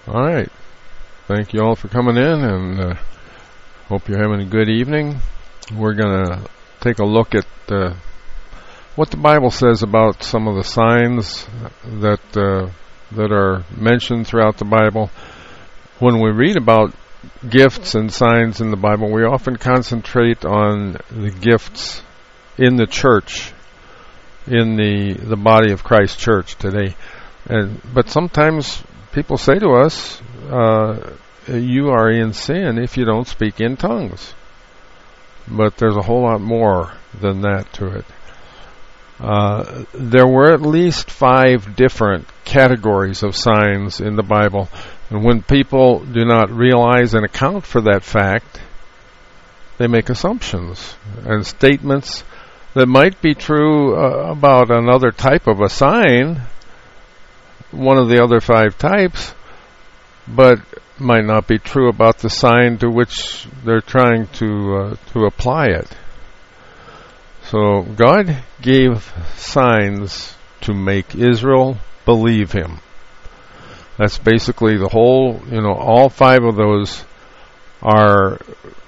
All right. Thank you all for coming in, and hope you're having a good evening. We're going to take a look at what the Bible says about some of the signs that are mentioned throughout the Bible. When we read about gifts and signs in the Bible, we often concentrate on the gifts in the church, in the body of Christ Church today. But sometimes people say to us, you are in sin if you don't speak in tongues. But there's a whole lot more than that to it. There were at least 5 different categories of signs in the Bible. And when people do not realize and account for that fact, they make assumptions and statements that might be true about another type of a sign, one of the other 5 types, but might not be true about the sign to which they're trying to apply it. So God gave signs to make Israel believe Him. That's basically the whole, all 5 of those are,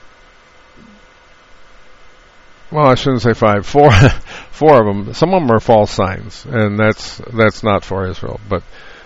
well, I shouldn't say 5, 4 of them. Some of them are false signs, and that's not for Israel. But,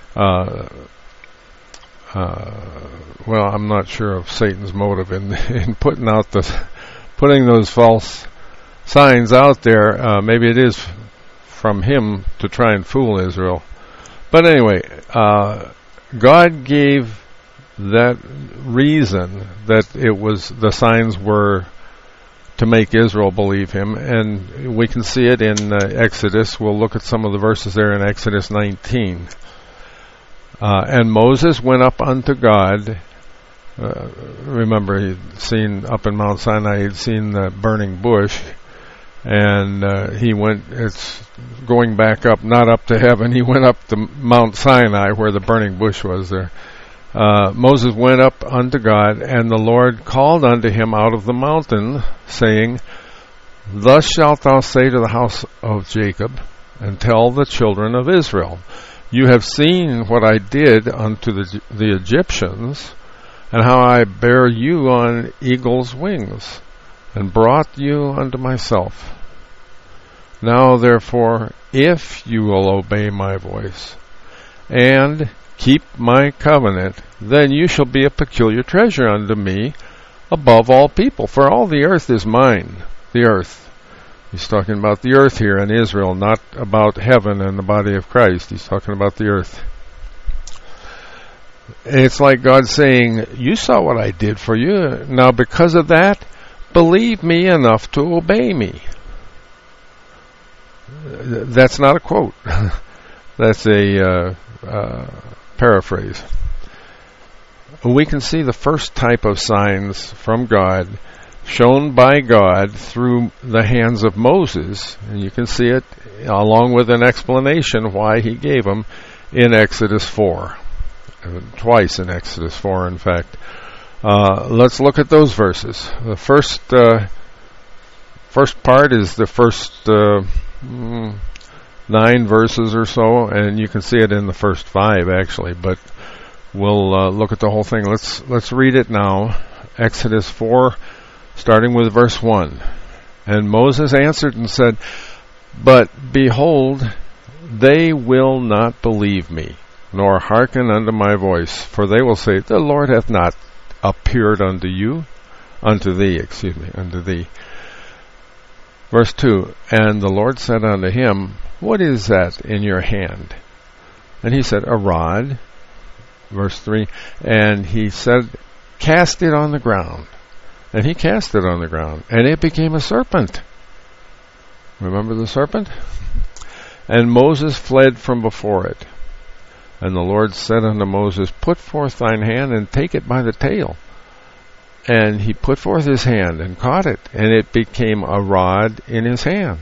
well, I'm not sure of Satan's motive in putting those false signs out there. Maybe it is from him to try and fool Israel. But anyway, God gave that reason that the signs were to make Israel believe Him, and we can see it in Exodus. We'll look at some of the verses there in Exodus 19. And Moses went up unto God. Remember, he'd seen up in Mount Sinai, he'd seen the burning bush, and he went, it's going back up, not up to heaven, he went up to Mount Sinai where the burning bush was there. Moses went up unto God, and the Lord called unto him out of the mountain, saying, Thus shalt thou say to the house of Jacob, and tell the children of Israel, You have seen what I did unto the Egyptians, and how I bare you on eagle's wings, and brought you unto myself. Now therefore, if you will obey my voice, and keep my covenant, then you shall be a peculiar treasure unto me above all people. For all the earth is mine, the earth. He's talking about the earth here in Israel, not about heaven and the body of Christ. He's talking about the earth. It's like God saying, you saw what I did for you. Now because of that, believe me enough to obey me. That's not a quote. That's a paraphrase. We can see the first type of signs from God shown by God through the hands of Moses, and you can see it along with an explanation why he gave them in Exodus 4. Twice in Exodus 4, in fact. Let's look at those verses. The first part is the first 9 verses or so, and you can see it in the first 5 actually, but we'll look at the whole thing. Let's read it now. Exodus 4, starting with verse 1. And Moses answered and said, But behold, they will not believe me, nor hearken unto my voice, for they will say, The Lord hath not appeared unto thee. Verse 2, And the Lord said unto him, What is that in your hand? And he said, A rod. Verse 3, And he said, Cast it on the ground. And he cast it on the ground, and it became a serpent. Remember the serpent? And Moses fled from before it. And the Lord said unto Moses, Put forth thine hand, and take it by the tail. And he put forth his hand, and caught it, and it became a rod in his hand.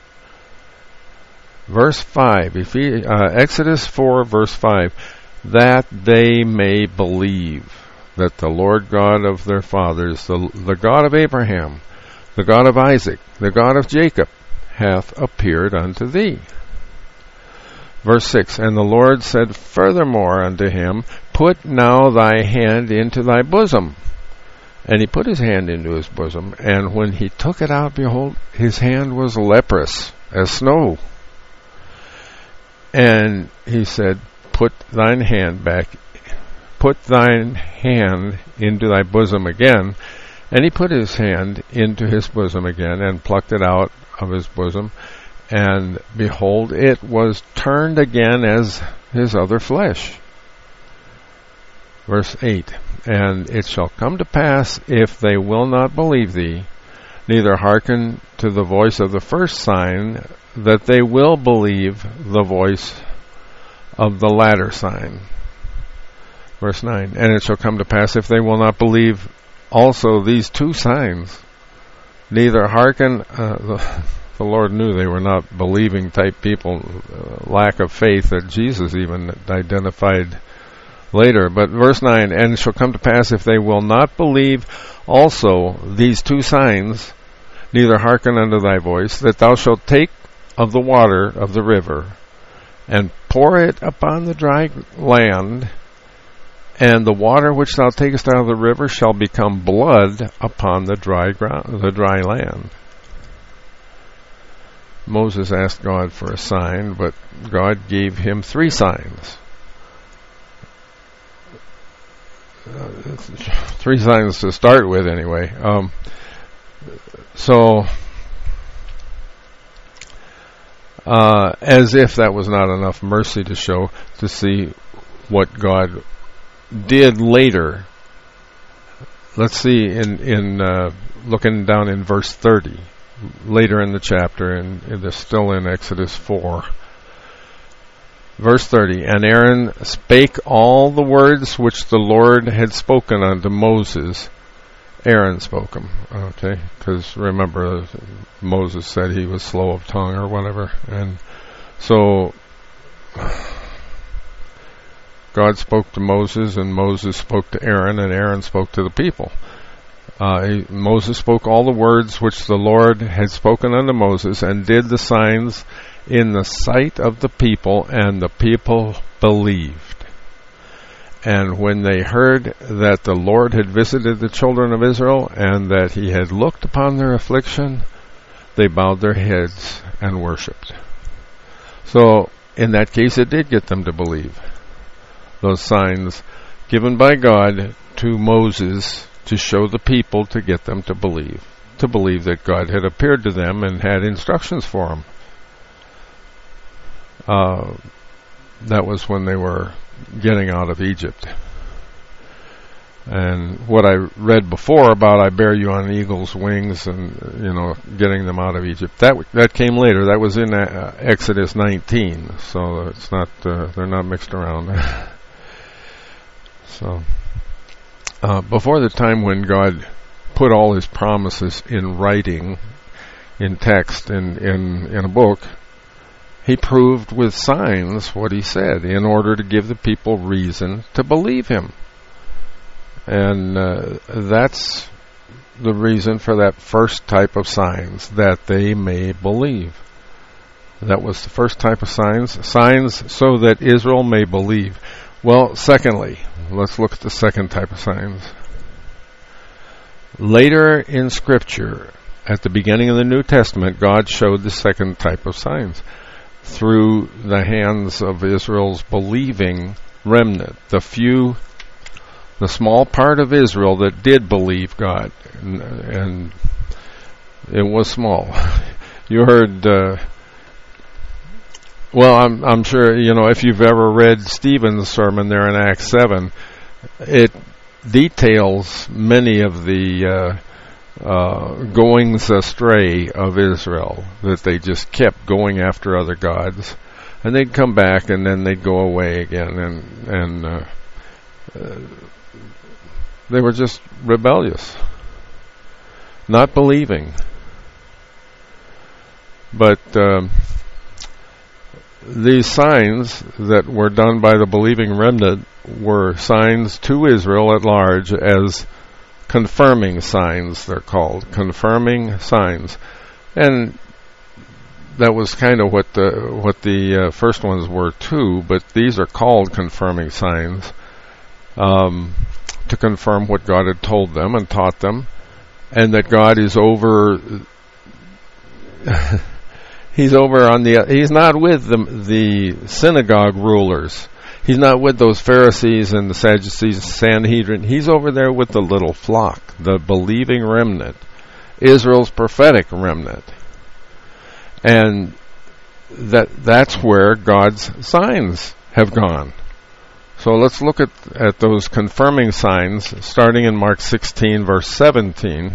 Verse 5, Exodus 4, verse 5, That they may believe that the Lord God of their fathers, the God of Abraham, the God of Isaac, the God of Jacob, hath appeared unto thee. Verse 6, and the Lord said furthermore unto him, put now thy hand into thy bosom. And he put his hand into his bosom, and when he took it out, behold, his hand was leprous as snow. And he said, put thine hand into thy bosom again. And he put his hand into his bosom again, and plucked it out of his bosom. And behold, it was turned again as his other flesh. Verse 8, and it shall come to pass, if they will not believe thee, neither hearken to the voice of the first sign, that they will believe the voice of the latter sign. Verse 9, and it shall come to pass, if they will not believe also these two signs, neither hearken, the Lord knew they were not believing type people, lack of faith that Jesus even identified later. But verse 9, and it shall come to pass, if they will not believe also these two signs, neither hearken unto thy voice, that thou shalt take of the water of the river, and pour it upon the dry land, and the water which thou takest out of the river shall become blood upon the dry land. Moses asked God for a sign, but God gave him 3 signs. 3 signs to start with, anyway. As if that was not enough mercy to show, to see what God did later. Let's see in looking down in verse 30, later in the chapter, and it's still in Exodus 4. Verse 30, and Aaron spake all the words which the Lord had spoken unto Moses. Aaron spoke them, okay? Because remember, Moses said he was slow of tongue or whatever. And so God spoke to Moses, and Moses spoke to Aaron, and Aaron spoke to the people. Moses spoke all the words which the Lord had spoken unto Moses, and did the signs in the sight of the people, and the people believed. And when they heard that the Lord had visited the children of Israel, and that he had looked upon their affliction, they bowed their heads and worshipped. So, in that case, it did get them to believe. Those signs given by God to Moses to show the people, to get them to believe that God had appeared to them and had instructions for them. That was when they were getting out of Egypt. And what I read before about I bear you on eagle's wings, and getting them out of Egypt, that came later. That was in Exodus 19. So it's not they're not mixed around. So before the time when God put all his promises in writing, in text, in a book, he proved with signs what he said in order to give the people reason to believe him. And that's the reason for that first type of signs, that they may believe. That was the first type of signs so that Israel may believe. Well, secondly, let's look at the second type of signs. Later in Scripture, at the beginning of the New Testament, God showed the second type of signs through the hands of Israel's believing remnant, the small part of Israel that did believe God, and it was small. You heard, I'm sure, if you've ever read Stephen's sermon there in Acts 7, it details many of the goings astray of Israel, that they just kept going after other gods, and they'd come back and then they'd go away again, and they were just rebellious, not believing. But these signs that were done by the believing remnant were signs to Israel at large, as confirming signs, they're called, confirming signs. And that was kind of what the first ones were too. But these are called confirming signs, to confirm what God had told them and taught them, and that God is over. He's over on he's not with the synagogue rulers. He's not with those Pharisees and the Sadducees, Sanhedrin. He's over there with the little flock, the believing remnant, Israel's prophetic remnant. And that's where God's signs have gone. So let's look at those confirming signs, starting in Mark 16, verse 17.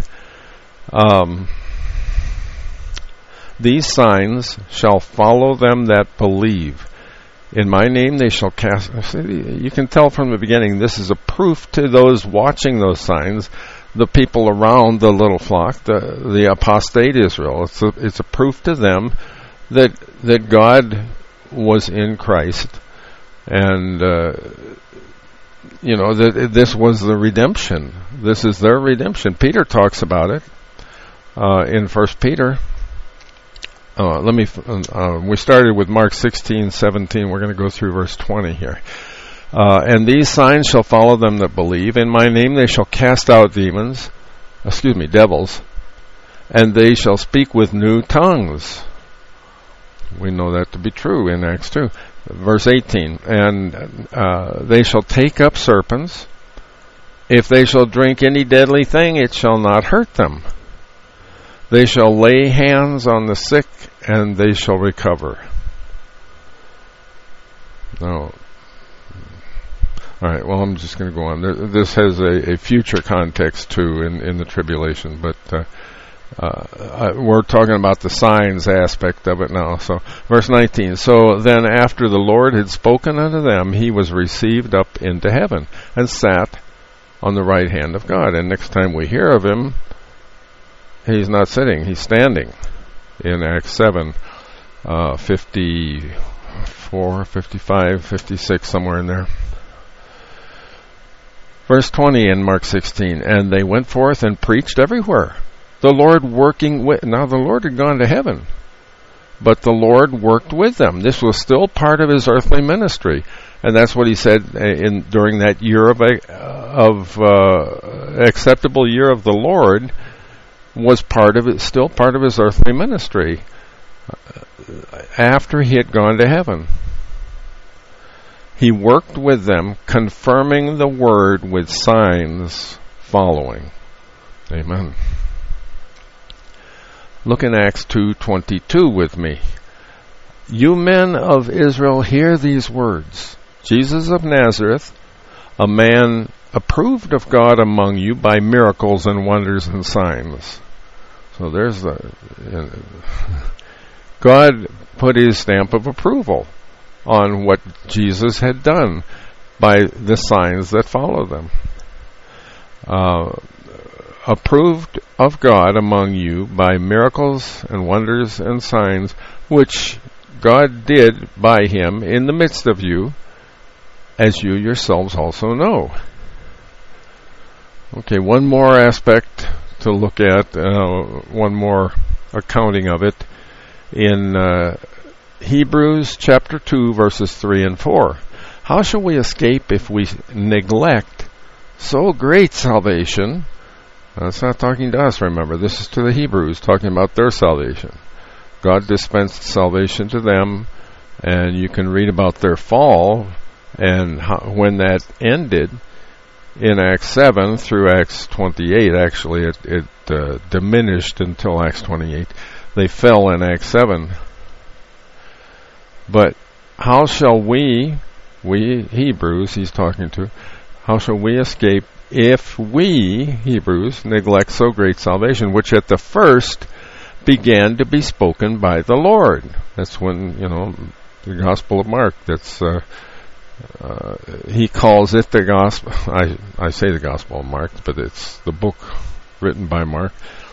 These signs shall follow them that believe. In my name they shall cast... You can tell from the beginning, this is a proof to those watching those signs, the people around the little flock, the apostate Israel. It's a proof to them that God was in Christ, and that this was the redemption. This is their redemption. Peter talks about it in 1 Peter. We started with Mark 16:17. We're going to go through verse 20 here. And these signs shall follow them that believe. In my name they shall cast out devils, and they shall speak with new tongues. We know that to be true in Acts 2. Verse 18. And they shall take up serpents. If they shall drink any deadly thing, it shall not hurt them. They shall lay hands on the sick, and they shall recover. No. All right, well, I'm just going to go on. This has a future context, too, in the tribulation, but we're talking about the signs aspect of it now. So, verse 19. So then after the Lord had spoken unto them, he was received up into heaven, and sat on the right hand of God. And next time we hear of him, he's not sitting, he's standing in Acts 7, 54, 55, 56, somewhere in there. Verse 20 in Mark 16, and they went forth and preached everywhere, the Lord working with... Now the Lord had gone to heaven, but the Lord worked with them. This was still part of his earthly ministry. And that's what he said during that year of acceptable year of the Lord, was still part of his earthly ministry after he had gone to heaven. He worked with them, confirming the word with signs following. Amen. Look in Acts 2:22 with me. You men of Israel, hear these words. Jesus of Nazareth, a man approved of God among you by miracles and wonders and signs. So there's God put his stamp of approval on what Jesus had done by the signs that follow them. Approved of God among you by miracles and wonders and signs, which God did by him in the midst of you, as you yourselves also know. Okay, one more aspect to look at, one more accounting of it, in Hebrews chapter 2, verses 3 and 4. How shall we escape if we neglect so great salvation? It's not talking to us, remember. This is to the Hebrews, talking about their salvation. God dispensed salvation to them, and you can read about their fall and when that ended in Acts 7 through Acts 28. Actually, it diminished until Acts 28. They fell in Acts 7. But how shall we Hebrews, he's talking to, how shall we escape if we, Hebrews, neglect so great salvation, which at the first began to be spoken by the Lord? That's when, the Gospel of Mark, that's, he calls it the Gospel, I say the Gospel of Mark, but it's the book written by Mark,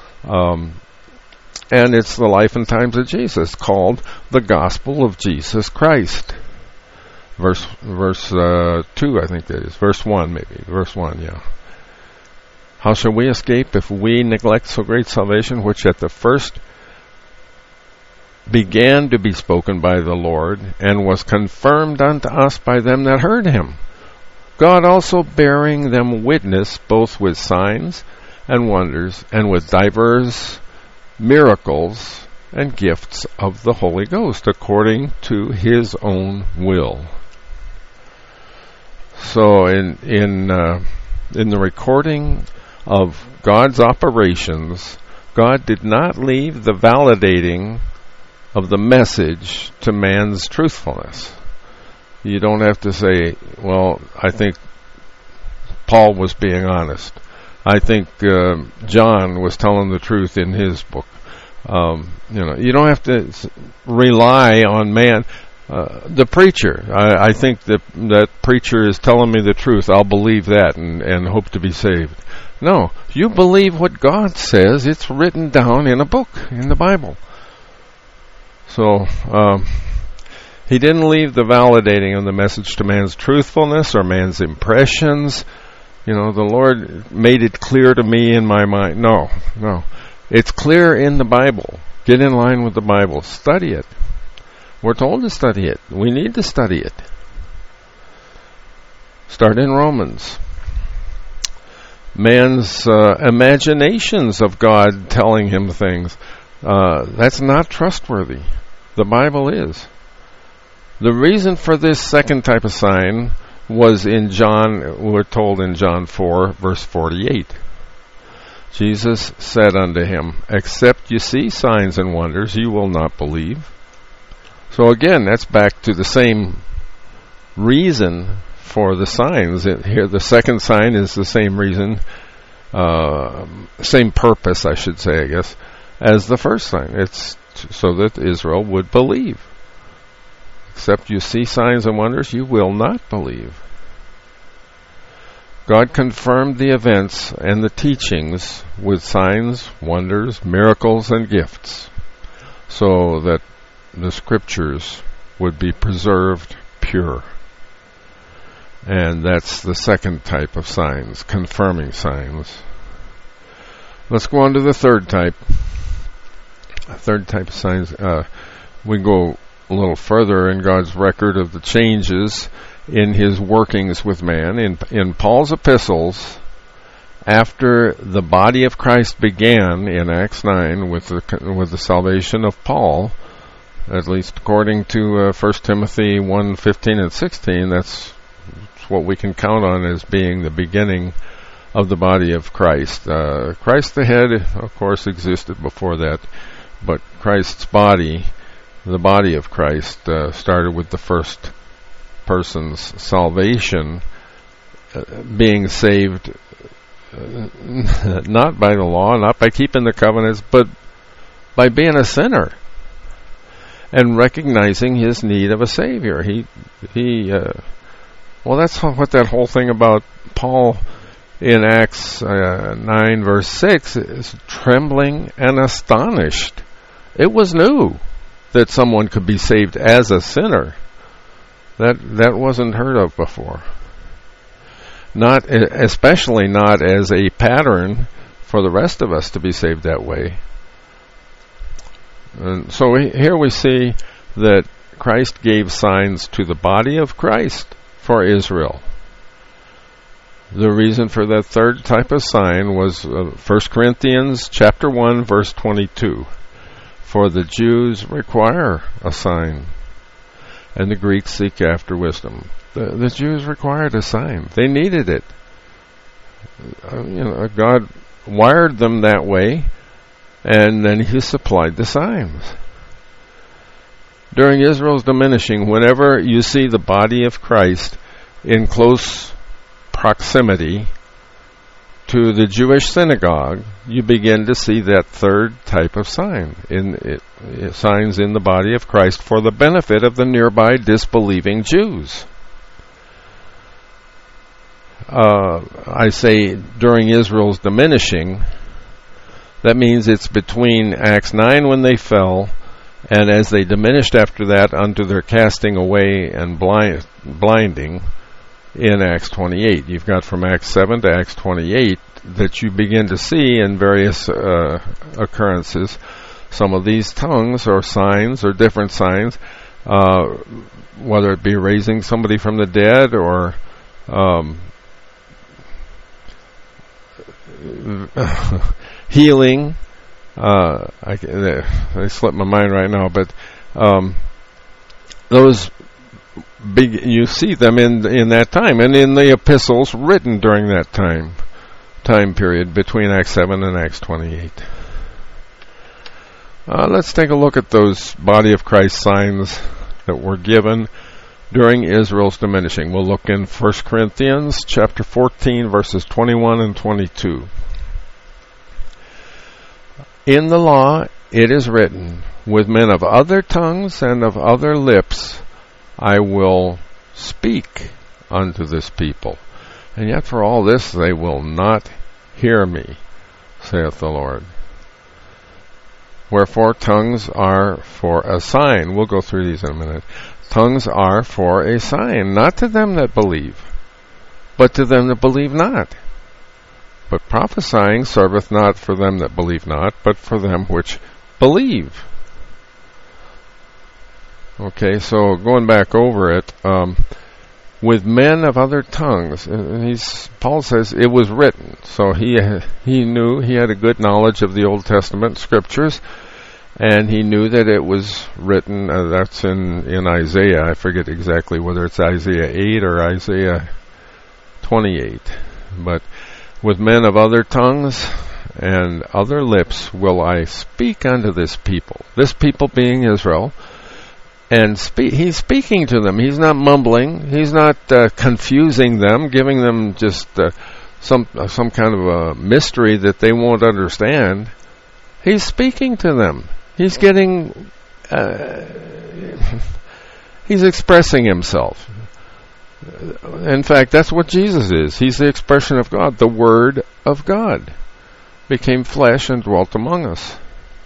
and it's the life and times of Jesus, called the Gospel of Jesus Christ. Verse 2, I think that is. Verse 1, maybe. Verse 1, yeah. How shall we escape if we neglect so great salvation, which at the first began to be spoken by the Lord, and was confirmed unto us by them that heard him. God also bearing them witness both with signs and wonders, and with divers miracles and gifts of the Holy Ghost, according to his own will. So in the recording of God's operations, God did not leave the validating of the message to man's truthfulness. You don't have to say, well, I think Paul was being honest. I think John was telling the truth in his book. You don't have to rely on man. The preacher, I think that preacher is telling me the truth. I'll believe that and hope to be saved. No, you believe what God says. It's written down in a book, in the Bible. So, he didn't leave the validating of the message to man's truthfulness or man's impressions. The Lord made it clear to me in my mind. No. It's clear in the Bible. Get in line with the Bible. Study it. We're told to study it. We need to study it. Start in Romans. Man's imaginations of God telling him things, that's not trustworthy. The Bible is. The reason for this second type of sign was we're told in John 4, verse 48. Jesus said unto him, except you see signs and wonders, you will not believe. So again, that's back to the same reason for the signs. Here, the second sign is the same reason, same purpose, I should say, I guess, as the first sign. It's so that Israel would believe. Except you see signs and wonders, you will not believe. God confirmed the events and the teachings with signs, wonders, miracles, and gifts, so that the scriptures would be preserved pure. And that's the second type of signs, confirming signs. Let's go on to the third type. Third type of signs. We go a little further in God's record of the changes in his workings with man. In Paul's epistles, after the body of Christ began in Acts 9 with the salvation of Paul, at least according to 1 Timothy 1:15 and 16, that's what we can count on as being the beginning of the body of Christ. Christ the head, of course, existed before that, but Christ's body, the body of Christ, started with the first person's salvation, being saved not by the law, not by keeping the covenants, but by being a sinner and recognizing his need of a Savior. Well, that's what that whole thing about Paul in Acts 9 verse 6 is, trembling and astonished. It was new that someone could be saved as a sinner. That wasn't heard of before. Especially not as a pattern for the rest of us to be saved that way. And so here we see that Christ gave signs to the body of Christ for Israel. The reason for that third type of sign was 1 Corinthians chapter 1 verse 22. For the Jews require a sign, and the Greeks seek after wisdom. The Jews required a sign. They needed it. God wired them that way, and then he supplied the signs. During Israel's diminishing, whenever you see the body of Christ in close proximity to the Jewish synagogue, you begin to see that third type of sign, signs in the body of Christ for the benefit of the nearby disbelieving Jews. I say during Israel's diminishing, that means it's between Acts 9 when they fell, and as they diminished after that unto their casting away and blinding in Acts 28. You've got from Acts 7 to Acts 28 that you begin to see in various occurrences some of these tongues or signs or different signs, whether it be raising somebody from the dead or healing. I slipped my mind right now, but those big, you see them in that time, and in the epistles written during that time period between Acts 7 and Acts 28. Let's take a look at those body of Christ signs that were given during Israel's diminishing. We'll look in 1 Corinthians chapter 14, verses 21 and 22. In the law it is written, with men of other tongues and of other lips I will speak unto this people. And yet for all this they will not hear me, saith the Lord. Wherefore tongues are for a sign. We'll go through these in a minute. Tongues are for a sign, not to them that believe, but to them that believe not. But prophesying serveth not for them that believe not, but for them which believe. Okay, so going back over it, with men of other tongues, Paul says it was written. So he knew, he had a good knowledge of the Old Testament scriptures, and he knew that it was written. That's in Isaiah. I forget exactly whether it's Isaiah 8 or Isaiah 28, but with men of other tongues and other lips will I speak unto this people being Israel, and he's speaking to them. He's not mumbling. He's not confusing them, giving them just some kind of a mystery that they won't understand. He's speaking to them. He's getting, he's expressing himself. In fact, that's what Jesus is. He's the expression of God. The Word of God became flesh and dwelt among us.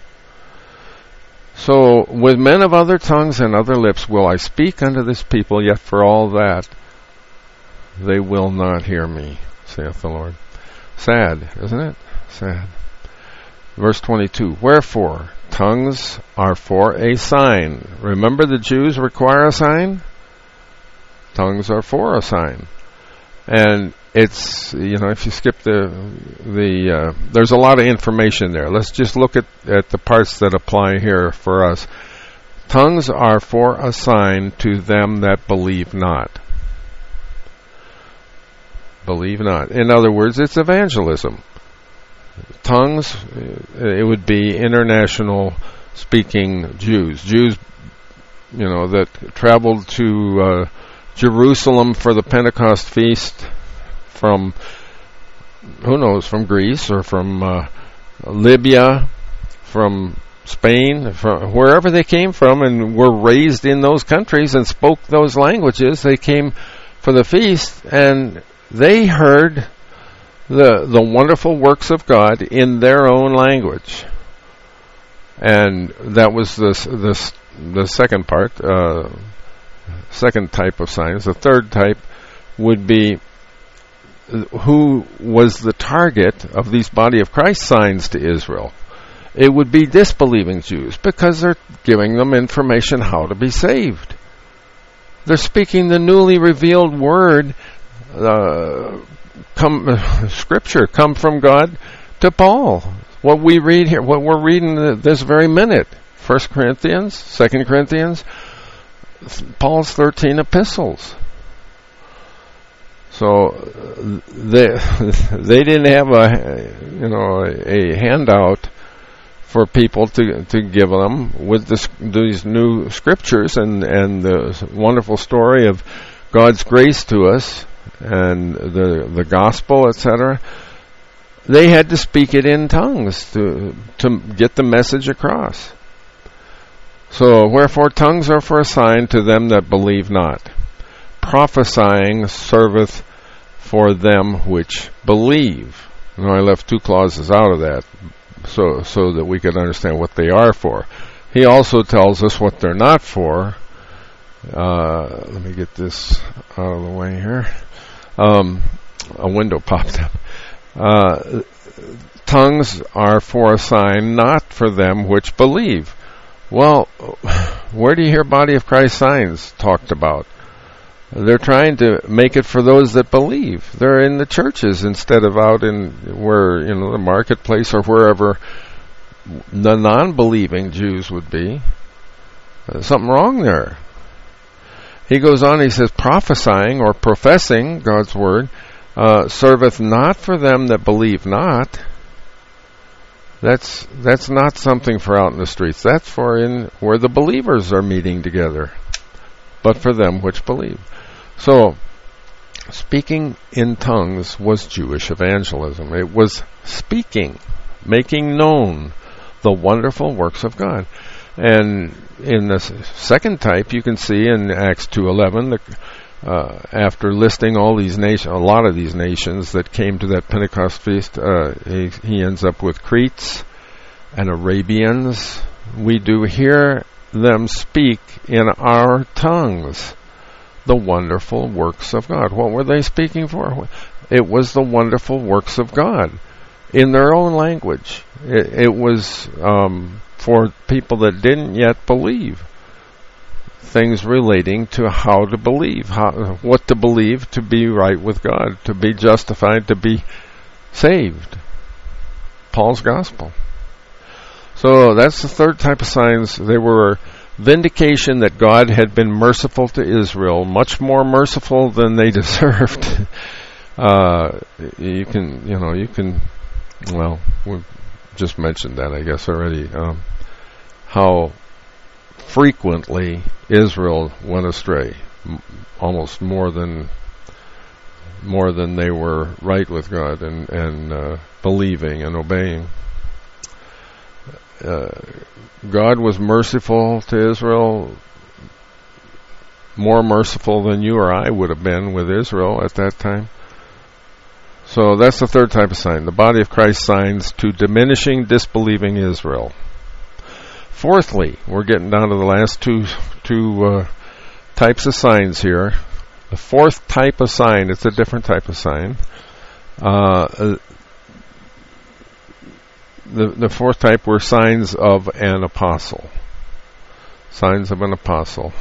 So, with men of other tongues and other lips will I speak unto this people, yet for all that they will not hear me, saith the Lord. Sad, isn't it? Sad. Verse 22, wherefore tongues are for a sign. Remember, the Jews require a sign? Tongues are for a sign. And it's, if you skip there's a lot of information there. Let's just look at the parts that apply here for us. Tongues are for a sign to them that believe not. Believe not. In other words, it's evangelism. Tongues, it would be international speaking Jews. Jews, that traveled to Jerusalem for the Pentecost feast from, from Greece or from Libya, from Spain, from wherever they came from, and were raised in those countries and spoke those languages. They came for the feast, and they heard the wonderful works of God in their own language. And that was the second part, second type of signs. The third type would be who was the target of these body of Christ signs to Israel. It would be disbelieving Jews, because they're giving them information how to be saved. They're speaking the newly revealed word, Scripture come from God to Paul. What we read here, what we're reading this very minute, 1 Corinthians, 2 Corinthians, Paul's 13 epistles. So they didn't have a handout for people to give them with these new scriptures and the wonderful story of God's grace to us and the gospel, etc. They had to speak it in tongues to get the message across. So, wherefore tongues are for a sign to them that believe not. Prophesying serveth for them which believe. Now, I left two clauses out of that so that we could understand what they are for. He also tells us what they're not for. Let me get this out of the way here. A window popped up. tongues are for a sign, not for them which believe. Well, where do you hear body of Christ signs talked about? They're trying to make it for those that believe. They're in the churches instead of out in where, the marketplace or wherever the non-believing Jews would be. There's something wrong there. He goes on, he says, prophesying or professing God's word serveth not for them that believe not. That's not something for out in the streets. That's for in where the believers are meeting together, but for them which believe. So, speaking in tongues was Jewish evangelism. It was speaking, making known the wonderful works of God. And in the second type, you can see in Acts 2:11, after listing all these nations, a lot of these nations that came to that Pentecost feast, he ends up with Cretes and Arabians. We do hear them speak in our tongues the wonderful works of God. What were they speaking for? It was the wonderful works of God in their own language. It was for people that didn't yet believe. Things relating to how to believe, what to believe to be right with God, to be justified, to be saved. Paul's gospel. So that's the third type of signs. They were vindication that God had been merciful to Israel, much more merciful than they deserved. You can, well, we've just mentioned that, I guess, already. How frequently Israel went astray, almost more than they were right with God and believing and obeying. God was merciful to Israel, more merciful than you or I would have been with Israel at that time. So that's the third type of sign. The body of Christ signs to diminishing, disbelieving Israel. Fourthly, we're getting down to the last two types of signs here. The fourth type of sign, it's a different type of sign. The fourth type were signs of an apostle. Signs of an apostle.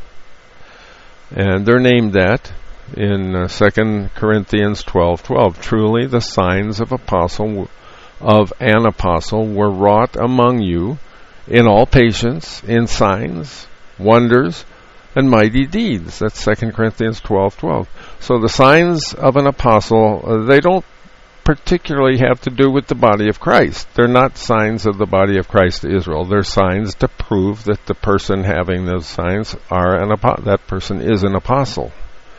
And they're named that in 2 Corinthians 12:12. Truly the signs of an apostle were wrought among you in all patience, in signs, wonders, and mighty deeds. That's 2 Corinthians 12:12. So the signs of an apostle, they don't particularly have to do with the body of Christ. They're not signs of the body of Christ to Israel. They're signs to prove that the person having those signs that person is an apostle.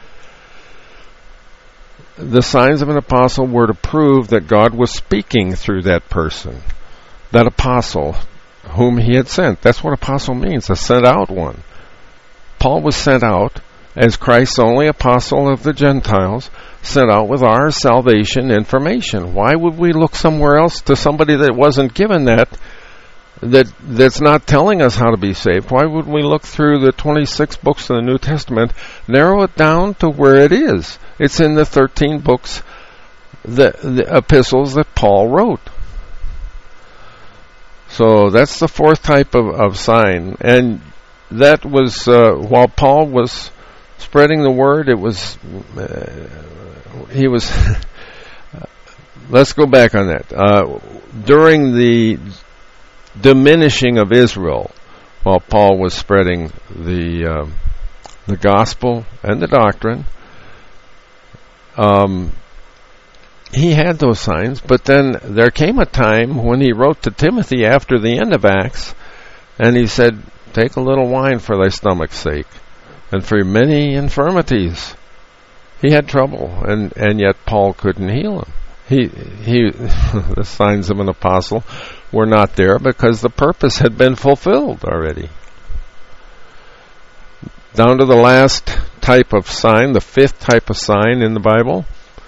The signs of an apostle were to prove that God was speaking through that person, that apostle whom he had sent. That's what apostle means, a sent out one. Paul was sent out as Christ's only apostle of the Gentiles, sent out with our salvation information. Why would we look somewhere else to somebody that wasn't given that's not telling us how to be saved? Why would we look through the 26 books of the New Testament, narrow it down to where it is? It's in the 13 books, the epistles that Paul wrote. So that's the fourth type of sign. And that was, while Paul was spreading the word, it was, he was, let's go back on that. During the diminishing of Israel, while Paul was spreading the gospel and the doctrine, he had those signs, but then there came a time when he wrote to Timothy after the end of Acts, and he said, take a little wine for thy stomach's sake, and for many infirmities. He had trouble, and yet Paul couldn't heal him. The signs of an apostle were not there because the purpose had been fulfilled already. Down to the last type of sign, the fifth type of sign in the Bible,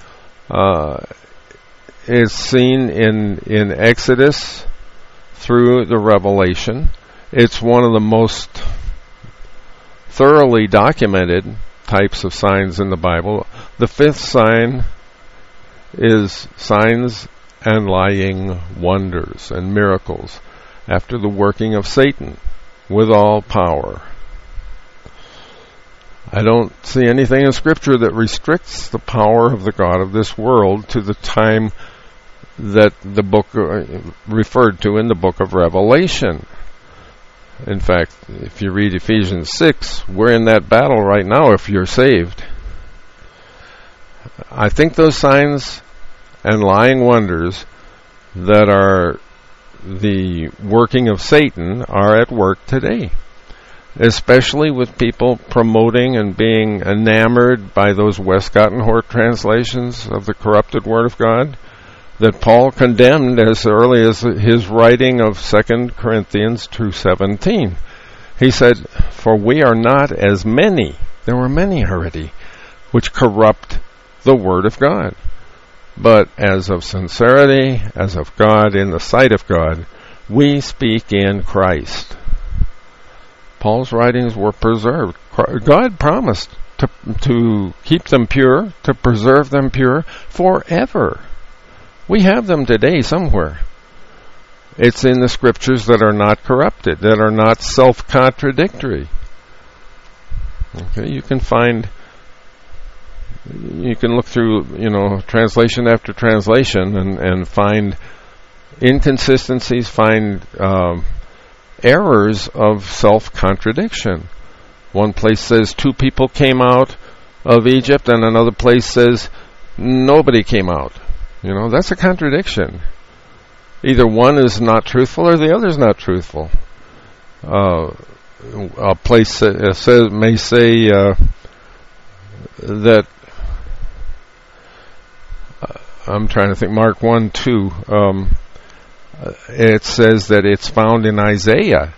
is seen in Exodus through the Revelation. It's one of the most thoroughly documented types of signs in the Bible. The fifth sign is signs and lying wonders and miracles after the working of Satan with all power. I don't see anything in Scripture that restricts the power of the God of this world to the time that the book referred to in the book of Revelation. In fact, if you read Ephesians 6, we're in that battle right now if you're saved. I think those signs and lying wonders that are the working of Satan are at work today, especially with people promoting and being enamored by those Westcott and Hort translations of the corrupted Word of God that Paul condemned as early as his writing of 2 Corinthians 2:17. He said, "For we are not as many," there were many already, "which corrupt the Word of God, but as of sincerity, as of God, in the sight of God, we speak in Christ." Paul's writings were preserved. God promised to keep them pure, to preserve them pure forever. We have them today somewhere. It's in the Scriptures that are not corrupted, that are not self-contradictory. Okay, you can look through, translation after translation and find inconsistencies, find errors of self-contradiction. One place says 2 people came out of Egypt, and another place says nobody came out. That's a contradiction. Either one is not truthful or the other is not truthful. A place may say that, I'm trying to think, Mark 1:2, it says that it's found in Isaiah.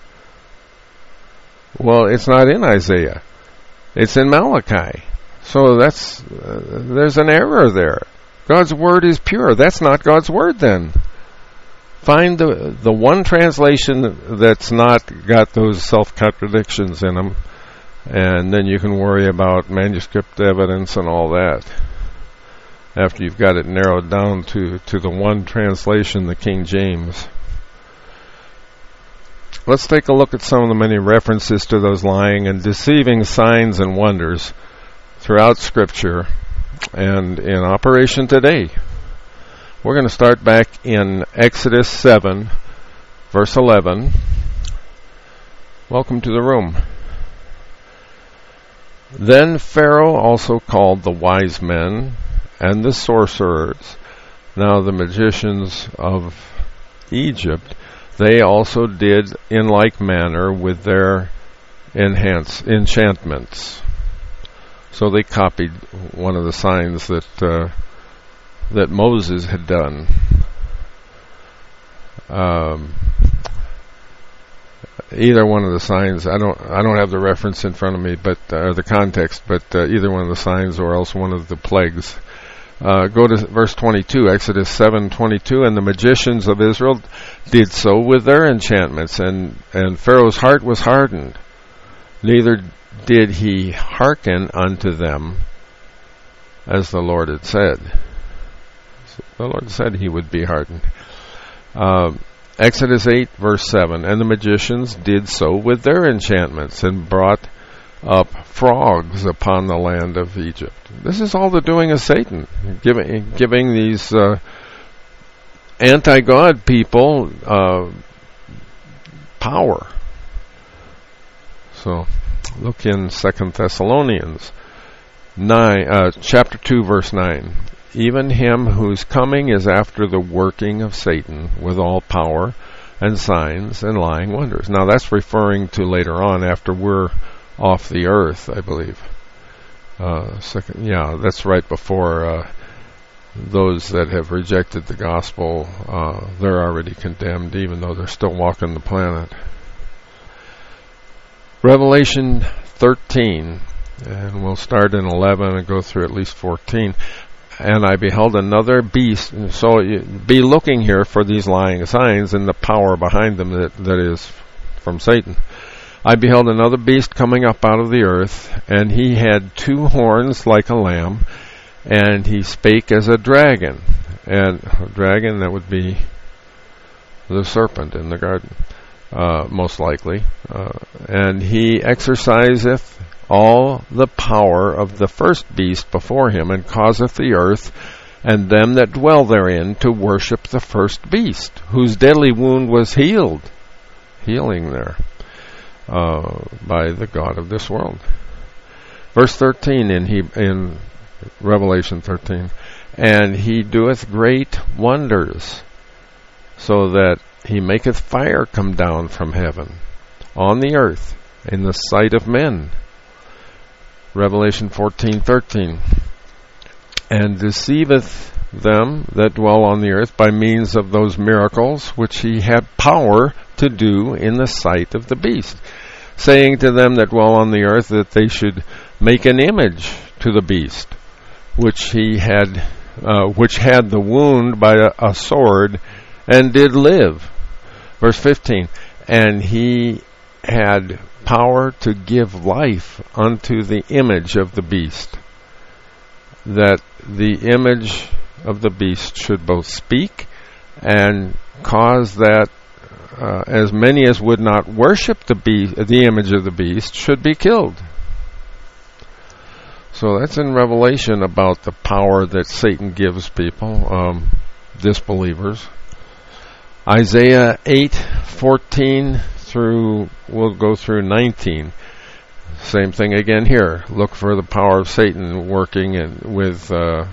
Well, it's not in Isaiah. It's in Malachi. So there's an error there. God's Word is pure. That's not God's Word then. Find the one translation that's not got those self-contradictions in them, and then you can worry about manuscript evidence and all that after you've got it narrowed down to the one translation, the King James. Let's take a look at some of the many references to those lying and deceiving signs and wonders throughout Scripture and in operation today. We're going to start back in Exodus 7, verse 11. Welcome to the room. Then Pharaoh also called the wise men and the sorcerers, now the magicians of Egypt. They also did in like manner with their enchantments. So they copied one of the signs that Moses had done. Either one of the signs, I don't have the reference in front of me, but the context, but either one of the signs or else one of the plagues. Go to verse 22, Exodus 7:22, and the magicians of Israel did so with their enchantments, and Pharaoh's heart was hardened, neither did he hearken unto them as the Lord had said. The Lord said he would be hardened. Exodus 8, verse 7, and the magicians did so with their enchantments and brought up frogs upon the land of Egypt. This is all the doing of Satan, giving these anti-God people power. So look in 2 Thessalonians 9, chapter 2, verse 9. Even him whose coming is after the working of Satan with all power and signs and lying wonders. Now that's referring to later on after we're off the earth, I believe. That's right before those that have rejected the gospel, they're already condemned even though they're still walking the planet. Revelation 13, and we'll start in 11 and go through at least 14. And I beheld another beast. So be looking here for these lying signs and the power behind them that is from Satan. I beheld another beast coming up out of the earth, and he had 2 horns like a lamb, and he spake as a dragon, And dragon, that would be the serpent in the garden, most likely. And he exerciseth all the power of the first beast before him, and causeth the earth and them that dwell therein to worship the first beast, whose deadly wound was healing there by the god of this world. Verse 13 in Revelation 13, and he doeth great wonders, so that he maketh fire come down from heaven on the earth in the sight of men. Revelation 14:13, and deceiveth them that dwell on the earth by means of those miracles which he had power to do in the sight of the beast, saying to them that dwell on the earth that they should make an image to the beast, which had the wound by a sword, and did live. Verse 15, and he had power to give life unto the image of the beast, that the image of the beast should both speak and cause that as many as would not worship the image of the beast should be killed. So that's in Revelation about the power that Satan gives people, disbelievers. Isaiah 8:14 through, we'll go through 19. Same thing again here. Look for the power of Satan working with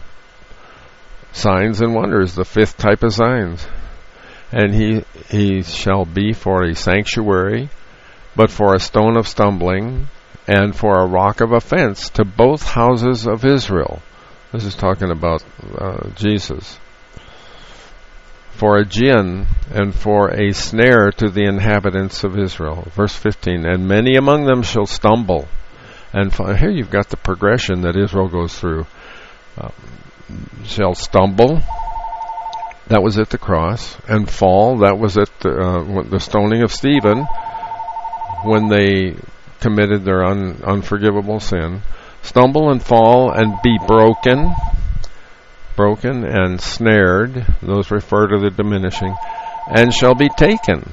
signs and wonders, the fifth type of signs. And he shall be for a sanctuary, but for a stone of stumbling, and for a rock of offense to both houses of Israel. This is talking about Jesus. For a gin and for a snare to the inhabitants of Israel. Verse 15, and many among them shall stumble. And here you've got the progression that Israel goes through. Shall stumble. That was at the cross. And fall. That was at the stoning of Stephen, when they committed their unforgivable sin. Stumble and fall and be broken and snared, those refer to the diminishing, and shall be taken.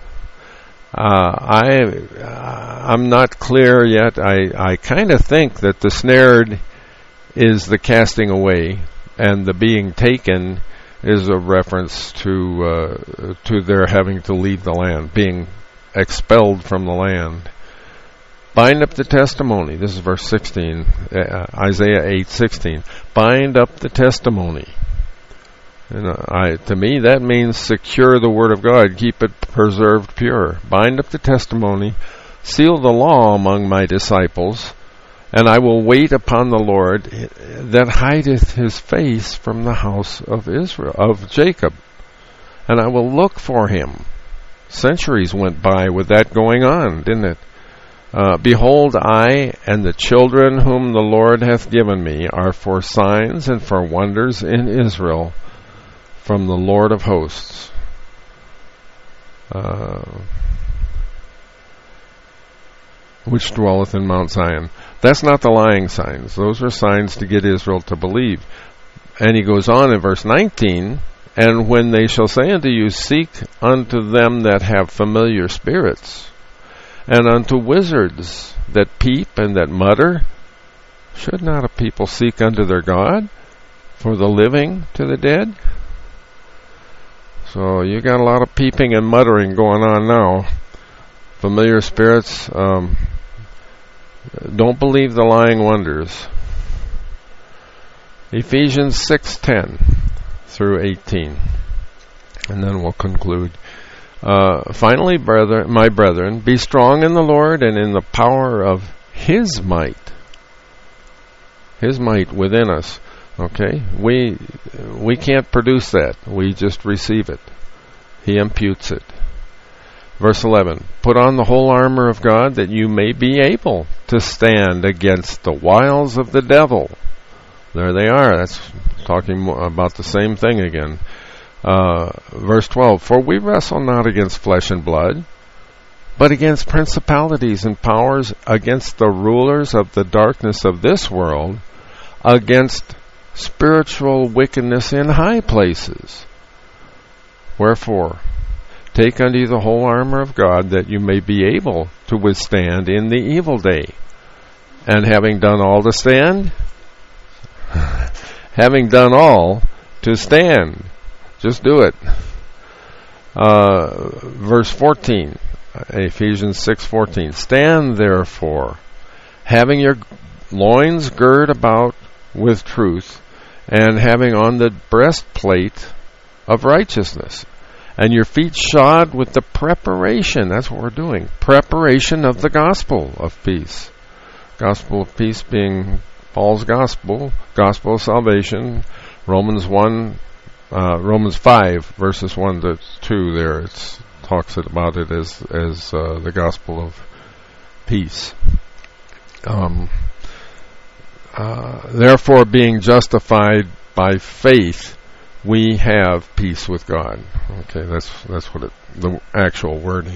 I'm not clear yet. I kind of think that the snared is the casting away, and the being taken is a reference to their having to leave the land, being expelled from the land. Bind up the testimony. This is verse 16, Isaiah 8:16. Bind up the testimony. And to me, that means secure the word of God, keep it preserved pure. Bind up the testimony, seal the law among my disciples, and I will wait upon the Lord that hideth his face from the house of Israel, of Jacob, and I will look for him. Centuries went by with that going on, didn't it? Behold, I and the children whom the Lord hath given me are for signs and for wonders in Israel from the Lord of hosts. Which dwelleth in Mount Zion. That's not the lying signs. Those are signs to get Israel to believe. And he goes on in verse 19, and when they shall say unto you, seek unto them that have familiar spirits, and unto wizards that peep and that mutter, should not a people seek unto their God, for the living to the dead? So you got a lot of peeping and muttering going on now. Familiar spirits, don't believe the lying wonders. Ephesians 6:10 through 18. And then we'll conclude. Finally, my brethren, be strong in the Lord and in the power of his might. His might within us. Okay? We can't produce that. We just receive it. He imputes it. Verse 11, put on the whole armor of God that you may be able to stand against the wiles of the devil. There they are. That's talking about the same thing again. Verse 12, for we wrestle not against flesh and blood, but against principalities and powers, against the rulers of the darkness of this world, against spiritual wickedness in high places. Wherefore, take unto you the whole armor of God, that you may be able to withstand in the evil day. And having done all to stand, having done all to stand. Just do it. Verse 14, Ephesians 6:14. Stand therefore, having your loins girt about with truth, and having on the breastplate of righteousness, and your feet shod with the preparation. That's what we're doing. Preparation of the gospel of peace. Gospel of peace being Paul's gospel of salvation. Romans 5 verses 1 to 2 there, it talks about it as the gospel of peace. Therefore, being justified by faith, we have peace with God. Okay, that's what the actual wording.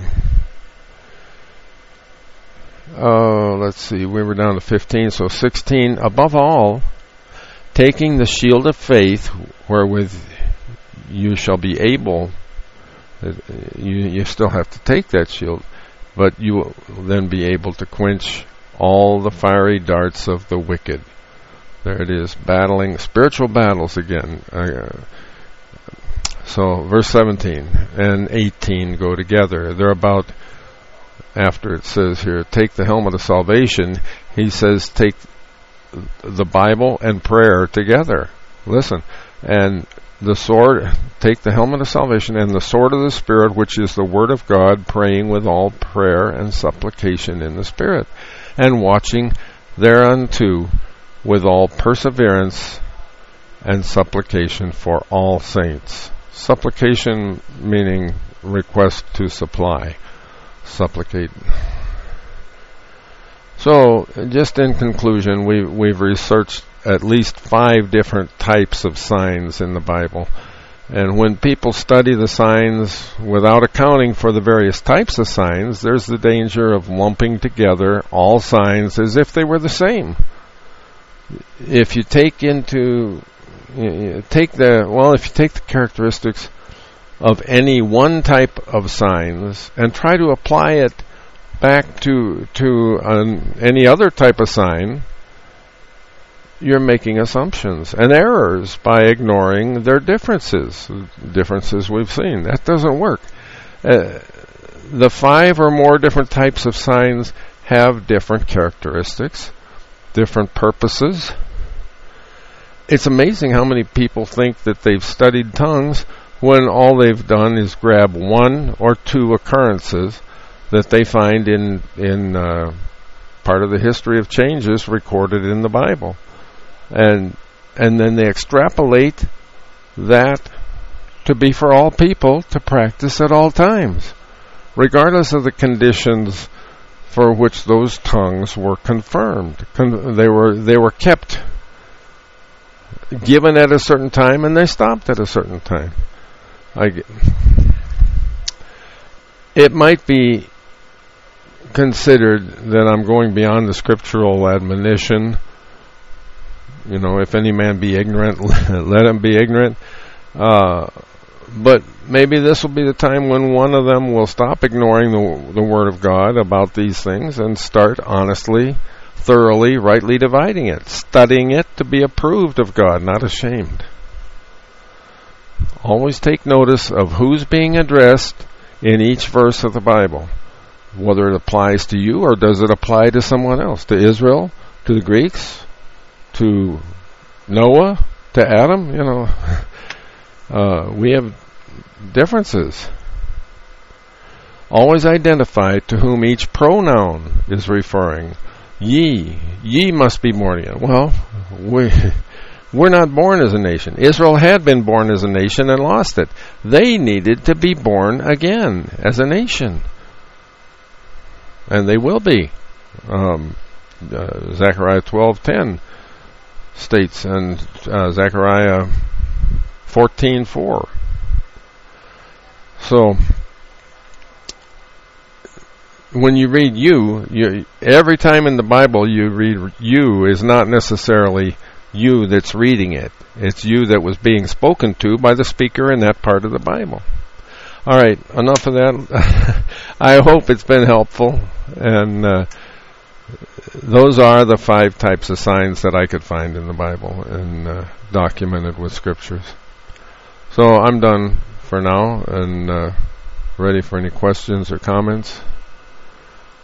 Let's see, we were down to 15, so 16. Above all, taking the shield of faith, wherewith you shall be able, you still have to take that shield, but you will then be able to quench all the fiery darts of the wicked. There it is, battling, spiritual battles again. So verse 17 and 18 go together. They're about, after it says here, take the helmet of salvation, he says take the Bible and prayer together. Listen, and the sword, take the helmet of salvation and the sword of the Spirit, which is the word of God, praying with all prayer and supplication in the Spirit, and watching thereunto with all perseverance and supplication for all saints. Supplication meaning request to supply. Supplicate. So, just in conclusion, we've researched at least 5 different types of signs in the Bible. And when people study the signs without accounting for the various types of signs, there's the danger of lumping together all signs as if they were the same. If you take the characteristics of any one type of signs and try to apply it back to any other type of sign, you're making assumptions and errors by ignoring their differences we've seen. That doesn't work. The 5 or more different types of signs have different characteristics, different purposes. It's amazing how many people think that they've studied tongues when all they've done is grab 1 or 2 occurrences that they find in part of the history of changes recorded in the Bible. And then they extrapolate that to be for all people to practice at all times, regardless of the conditions for which those tongues were confirmed. They were kept given at a certain time, and they stopped at a certain time. It might be considered that I'm going beyond the scriptural admonition. You know, if any man be ignorant, let him be ignorant. But maybe this will be the time when one of them will stop ignoring the Word of God about these things and start honestly, thoroughly, rightly dividing it, studying it to be approved of God, not ashamed. Always take notice of who's being addressed in each verse of the Bible, whether it applies to you or does it apply to someone else, to Israel, to the Greeks, to Noah, to Adam. You know, we have differences. Always identify to whom each pronoun is referring. Ye must be born again. Well, we're not born as a nation. Israel had been born as a nation and lost it. They needed to be born again as a nation. And they will be. Zechariah 12:10 states, and Zechariah 14:4. So, when you read you, every time in the Bible you read you is not necessarily you that's reading it. It's you that was being spoken to by the speaker in that part of the Bible. All right, enough of that. I hope it's been helpful. And those are the 5 types of signs that I could find in the Bible and documented with scriptures. So I'm done for now and ready for any questions or comments.